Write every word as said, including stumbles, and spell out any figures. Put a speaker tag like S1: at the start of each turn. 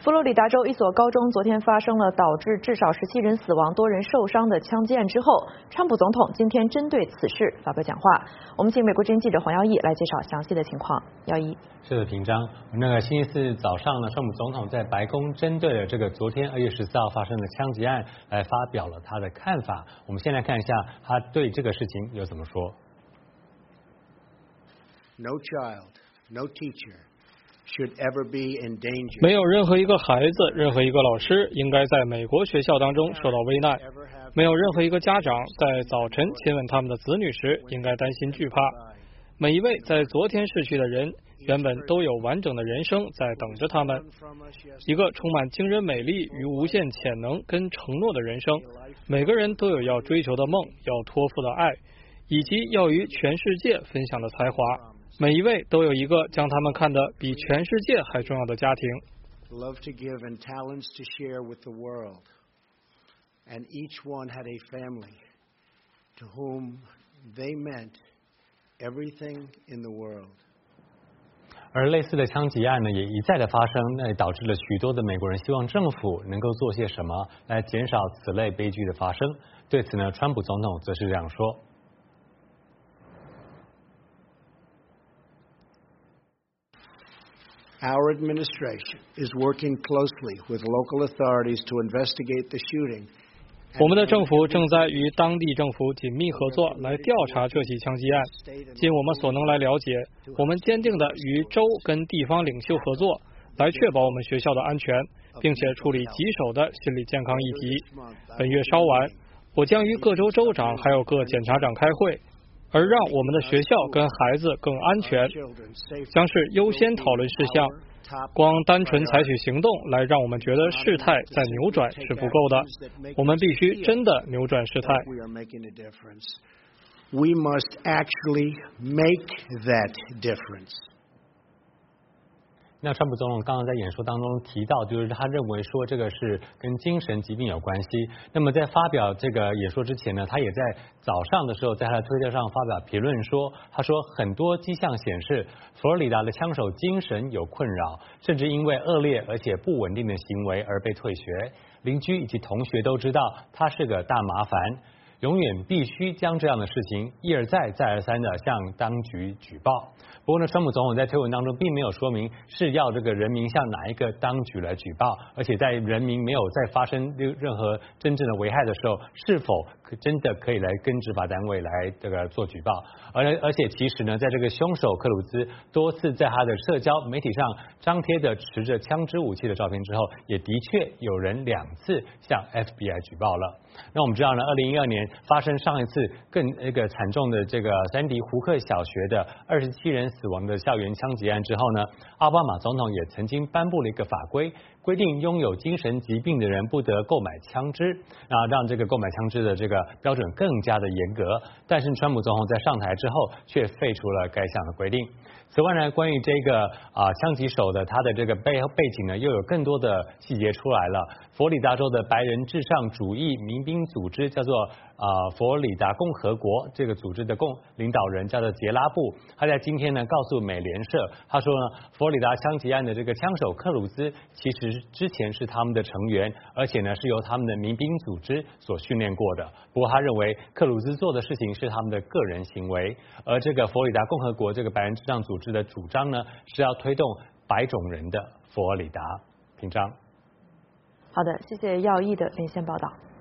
S1: 佛罗里达州一所高中昨天发生了导致至少十七人死亡、多人受伤的枪击案之后，川普总统今天针对此事发表讲话。我们请美国之音记者黄耀义来介绍详细的情况。耀义，
S2: 是的，平章。那个星期四早上呢，川普总统在白宫针对了这个昨天二月十四号发生的枪击案来发表了他的看法。我们先来看一下他对这个事情有怎么说。
S3: No child, no teacher should ever be in danger.
S4: 没有任何一个孩子，任何一个老师应该在美国学校当中受到危难。没有任何一个家长在早晨亲吻他们的子女时应该担心惧怕。每一位在昨天逝去的人原本都有完整的人生在等着他们，一个充满惊人美丽与无限潜能跟承诺的人生。每个人都有要追求的梦，要托付的爱，以及要与全世界分享的才华。每一位都有一个将他们看得比全世界还重要的家庭。
S3: Love to give and talents to share with the world. And each one had a family to whom they meant everything in the world.
S2: 而类似的枪击案呢，也一再的发生，那也导致了许多的美国人希望政府能够做些什么来减少此类悲剧的发生。对此呢，川普总统则是这样说。
S3: Our administration is working closely with local authorities to investigate the shooting.
S4: 我们的政府正在与当地政府紧密合作，来调查这起枪击案。尽我们所能来了解，我们坚定的与州跟地方领袖合作，来确保我们学校的安全，并且处理棘手的心理健康议题。本月稍晚，我将与各州州长还有各检察长开会。而让我们的学校跟孩子更安全，将是优先讨论事项。光单纯采取行动来让我们觉得事态在扭转是不够的，我们必须真的扭转事态。
S3: We must actually make that difference.
S2: 那川普总统刚刚在演说当中提到，就是他认为说这个是跟精神疾病有关系。那么在发表这个演说之前呢，他也在早上的时候在他的推特上发表评论说，他说很多迹象显示佛罗里达的枪手精神有困扰，甚至因为恶劣而且不稳定的行为而被退学。邻居以及同学都知道他是个大麻烦，永远必须将这样的事情一而再再而三的向当局举报。不过呢，川普总统在推文当中并没有说明是要这个人民向哪一个当局来举报，而且在人民没有再发生任何真正的危害的时候，是否真的可以来跟执法单位来这个做举报。而而且其实呢，在这个凶手克鲁兹多次在他的社交媒体上张贴的持着枪支武器的照片之后，也的确有人两次向 F B I 举报了。那我们知道呢，二零一二年发生上一次更一个惨重的这个山迪胡克小学的二十七人死亡的校园枪击案之后呢，奥巴马总统也曾经颁布了一个法规，规定拥有精神疾病的人不得购买枪支，啊，让这个购买枪支的这个标准更加的严格。但是川普总统在上台之后却废除了该项的规定。此外呢，关于这个啊枪击手的他的这个背背景呢，又有更多的细节出来了。佛罗里达州的白人至上主义民兵组织叫做啊佛罗里达共和国，这个组织的共领导人叫做杰拉布，他在今天呢告诉美联社，他说呢，佛罗里达枪击案的这个枪手克鲁兹其实之前是他们的成员，而且呢是由他们的民兵组织所训练过的。不过他认为克鲁兹做的事情是他们的个人行为，而这个佛罗里达共和国这个白人至上组织的主张呢，是要推动白种人的佛罗里达。平章。
S1: 好的，谢谢耀义的连线报道。